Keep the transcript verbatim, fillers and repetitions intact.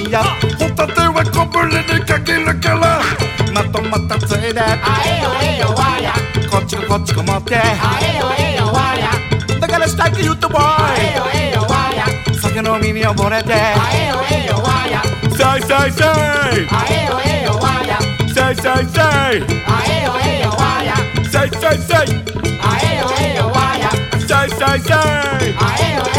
いやホタテは小ぶりに限るからまとまったついであえよえよわやこっちここっちこ持ってあえよえよわやだからしたいって言ったボあえよえよわやーイ酒飲みに溺れてあえよえよわやさいさいさいあえよえよわやさいさいさいあえよえよわやさいさいさいあえよえよわやさいさいさいあえよえ